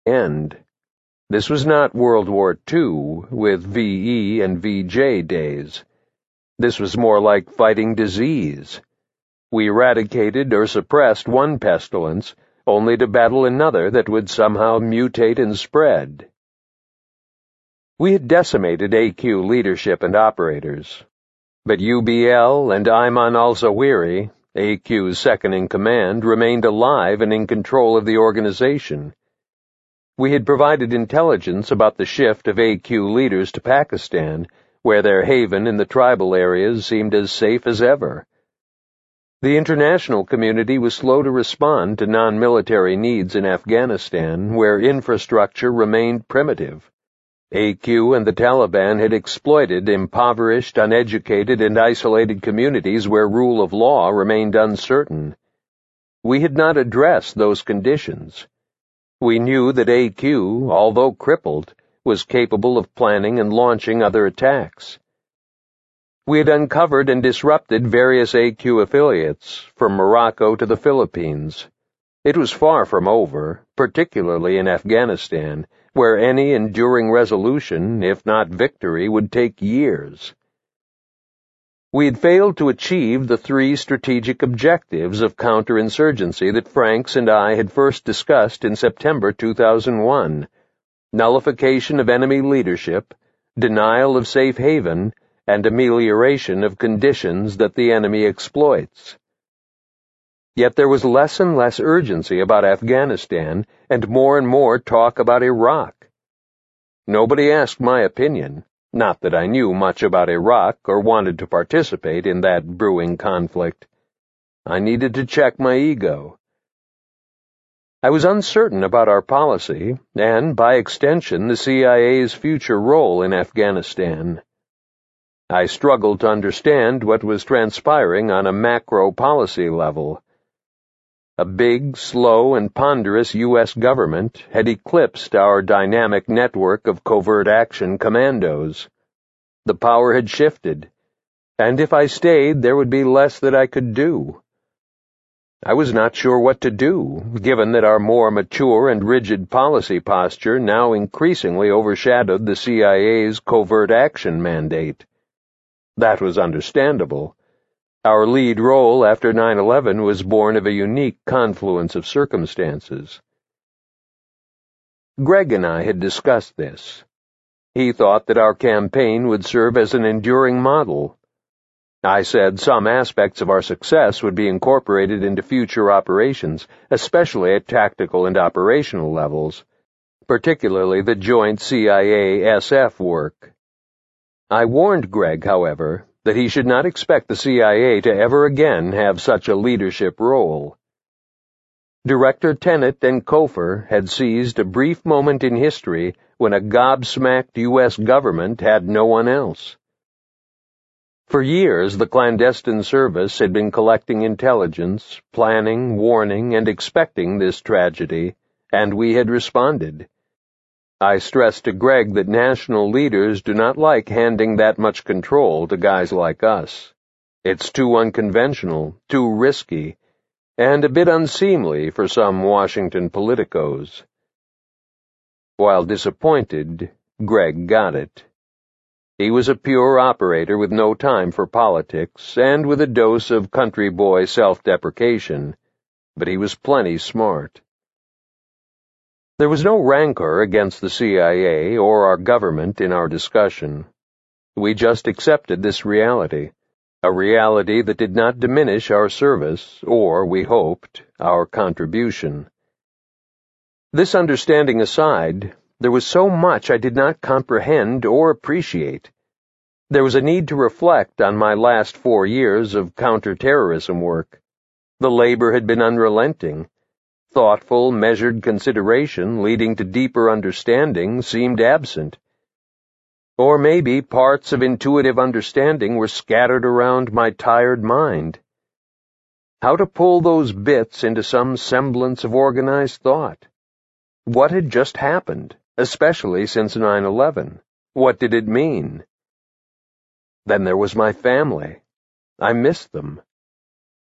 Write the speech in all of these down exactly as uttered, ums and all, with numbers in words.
end. This was not World War Two with V E and V J days. This was more like fighting disease. We eradicated or suppressed one pestilence, only to battle another that would somehow mutate and spread. We had decimated A Q leadership and operators, but U B L and Ayman al-Zawahiri, A Q's second-in-command, remained alive and in control of the organization. We had provided intelligence about the shift of A Q leaders to Pakistan, where their haven in the tribal areas seemed as safe as ever. The international community was slow to respond to non-military needs in Afghanistan, where infrastructure remained primitive. A Q and the Taliban had exploited impoverished, uneducated, and isolated communities where rule of law remained uncertain. We had not addressed those conditions. We knew that A Q, although crippled, was capable of planning and launching other attacks. We had uncovered and disrupted various A Q affiliates, from Morocco to the Philippines. It was far from over, particularly in Afghanistan, where any enduring resolution, if not victory, would take years. We had failed to achieve the three strategic objectives of counterinsurgency that Franks and I had first discussed in September two thousand one: nullification of enemy leadership, denial of safe haven, and amelioration of conditions that the enemy exploits. Yet there was less and less urgency about Afghanistan and more and more talk about Iraq. Nobody asked my opinion, not that I knew much about Iraq or wanted to participate in that brewing conflict. I needed to check my ego. I was uncertain about our policy and, by extension, the C I A's future role in Afghanistan. I struggled to understand what was transpiring on a macro policy level. A big, slow, and ponderous U S government had eclipsed our dynamic network of covert action commandos. The power had shifted, and if I stayed, there would be less that I could do. I was not sure what to do, given that our more mature and rigid policy posture now increasingly overshadowed the C I A's covert action mandate. That was understandable. Our lead role after nine eleven was born of a unique confluence of circumstances. Greg and I had discussed this. He thought that our campaign would serve as an enduring model. I said some aspects of our success would be incorporated into future operations, especially at tactical and operational levels, particularly the joint C I A S F work. I warned Greg, however, that he should not expect the C I A to ever again have such a leadership role. Director Tenet and Cofer had seized a brief moment in history when a gobsmacked U S government had no one else. For years, the clandestine service had been collecting intelligence, planning, warning, and expecting this tragedy, and we had responded. I stressed to Greg that national leaders do not like handing that much control to guys like us. It's too unconventional, too risky, and a bit unseemly for some Washington politicos. While disappointed, Greg got it. He was a pure operator with no time for politics and with a dose of country boy self-deprecation, but he was plenty smart. There was no rancor against the C I A or our government in our discussion. We just accepted this reality, a reality that did not diminish our service or, we hoped, our contribution. This understanding aside, there was so much I did not comprehend or appreciate. There was a need to reflect on my last four years of counterterrorism work. The labor had been unrelenting. Thoughtful, measured consideration leading to deeper understanding seemed absent. Or maybe parts of intuitive understanding were scattered around my tired mind. How to pull those bits into some semblance of organized thought? What had just happened, especially since nine eleven? What did it mean? Then there was my family. I missed them.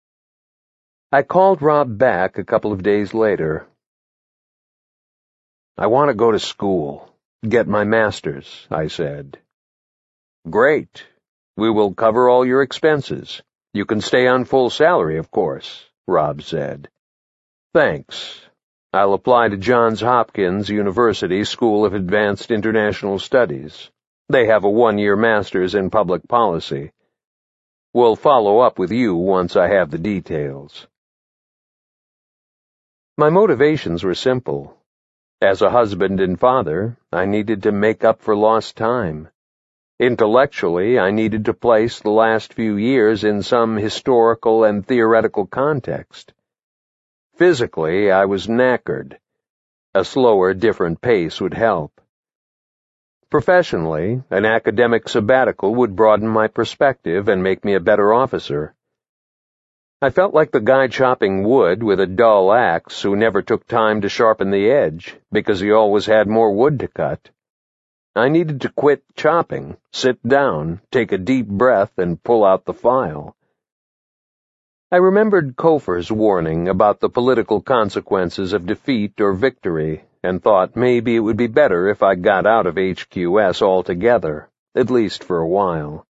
I called Rob back a couple of days later. I want to go to school, get my master's, I said. Great. We will cover all your expenses. You can stay on full salary, of course, Rob said. Thanks. I'll apply to Johns Hopkins University School of Advanced International Studies. They have a one-year master's in public policy. We'll follow up with you once I have the details. My motivations were simple. As a husband and father, I needed to make up for lost time. Intellectually, I needed to place the last few years in some historical and theoretical context. Physically, I was knackered. A slower, different pace would help. Professionally, an academic sabbatical would broaden my perspective and make me a better officer. I felt like the guy chopping wood with a dull axe who never took time to sharpen the edge because he always had more wood to cut. I needed to quit chopping, sit down, take a deep breath, and pull out the file. I remembered Cofer's warning about the political consequences of defeat or victory, and thought maybe it would be better if I got out of H Q S altogether, at least for a while.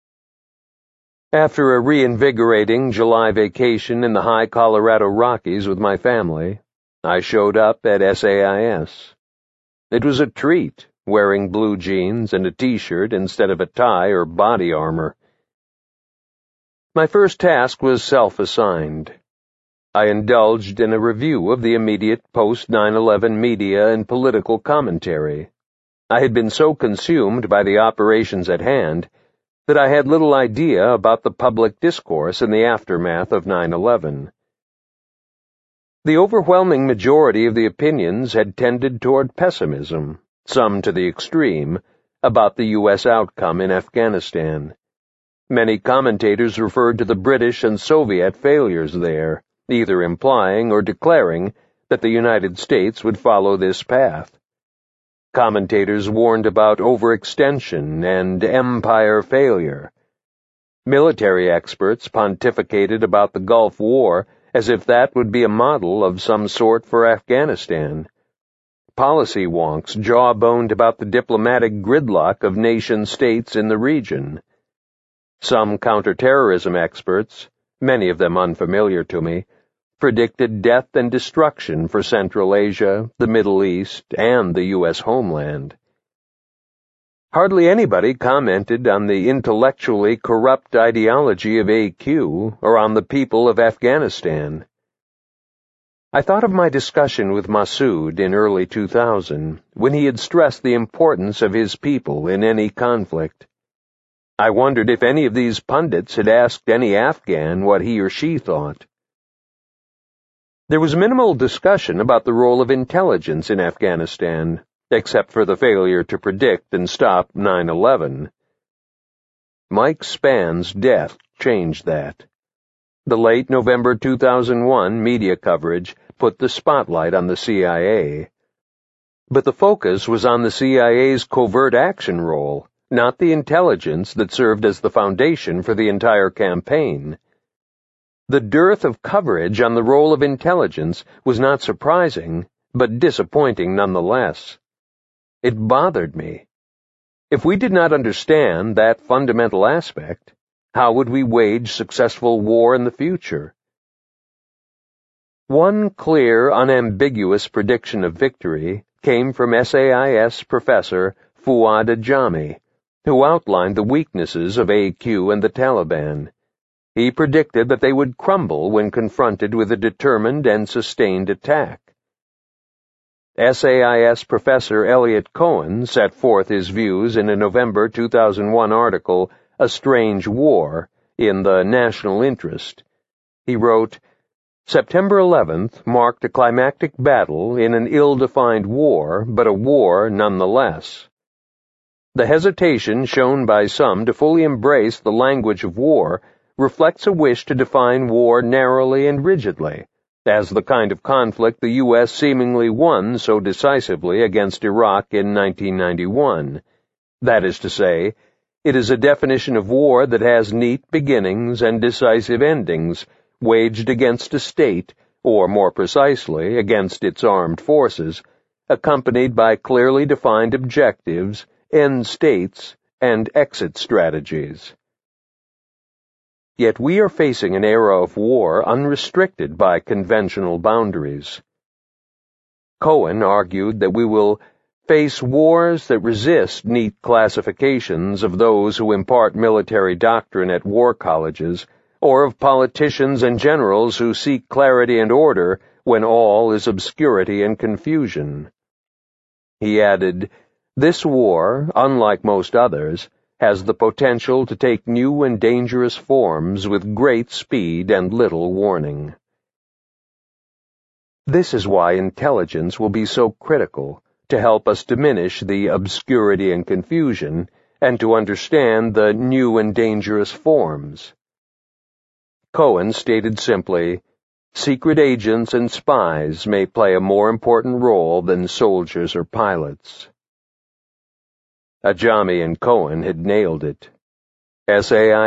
After a reinvigorating July vacation in the high Colorado Rockies with my family, I showed up at S A I S. It was a treat, wearing blue jeans and a t-shirt instead of a tie or body armor. My first task was self-assigned. I indulged in a review of the immediate post nine eleven media and political commentary. I had been so consumed by the operations at hand that I had little idea about the public discourse in the aftermath of nine eleven. The overwhelming majority of the opinions had tended toward pessimism, some to the extreme, about the U S outcome in Afghanistan. Many commentators referred to the British and Soviet failures there, either implying or declaring that the United States would follow this path. Commentators warned about overextension and empire failure. Military experts pontificated about the Gulf War as if that would be a model of some sort for Afghanistan. Policy wonks jawboned about the diplomatic gridlock of nation-states in the region. Some counterterrorism experts, many of them unfamiliar to me, predicted death and destruction for Central Asia, the Middle East, and the U S homeland. Hardly anybody commented on the intellectually corrupt ideology of A Q or on the people of Afghanistan. I thought of my discussion with Massoud in early two thousand, when he had stressed the importance of his people in any conflict. I wondered if any of these pundits had asked any Afghan what he or she thought. There was minimal discussion about the role of intelligence in Afghanistan, except for the failure to predict and stop nine eleven. Mike Spann's death changed that. The late November two thousand one media coverage put the spotlight on the C I A. But the focus was on the C I A's covert action role, not the intelligence that served as the foundation for the entire campaign. The dearth of coverage on the role of intelligence was not surprising, but disappointing nonetheless. It bothered me. If we did not understand that fundamental aspect, how would we wage successful war in the future? One clear, unambiguous prediction of victory came from S A I S professor Fuad Ajami, who outlined the weaknesses of A Q and the Taliban. He predicted that they would crumble when confronted with a determined and sustained attack. S A I S professor Elliot Cohen set forth his views in a November two thousand one article, A Strange War, in the National Interest. He wrote, September eleventh marked a climactic battle in an ill-defined war, but a war nonetheless. The hesitation shown by some to fully embrace the language of war reflects a wish to define war narrowly and rigidly, as the kind of conflict the U S seemingly won so decisively against Iraq in nineteen ninety-one. That is to say, it is a definition of war that has neat beginnings and decisive endings, waged against a state, or more precisely, against its armed forces, accompanied by clearly defined objectives, end states, and exit strategies. Yet we are facing an era of war unrestricted by conventional boundaries. Cohen argued that we will face wars that resist neat classifications of those who impart military doctrine at war colleges, or of politicians and generals who seek clarity and order when all is obscurity and confusion. He added, "This war, unlike most others, has the potential to take new and dangerous forms with great speed and little warning." This is why intelligence will be so critical, to help us diminish the obscurity and confusion, and to understand the new and dangerous forms. Cohen stated simply, "Secret agents and spies may play a more important role than soldiers or pilots." Ajami and Cohen had nailed it. S A I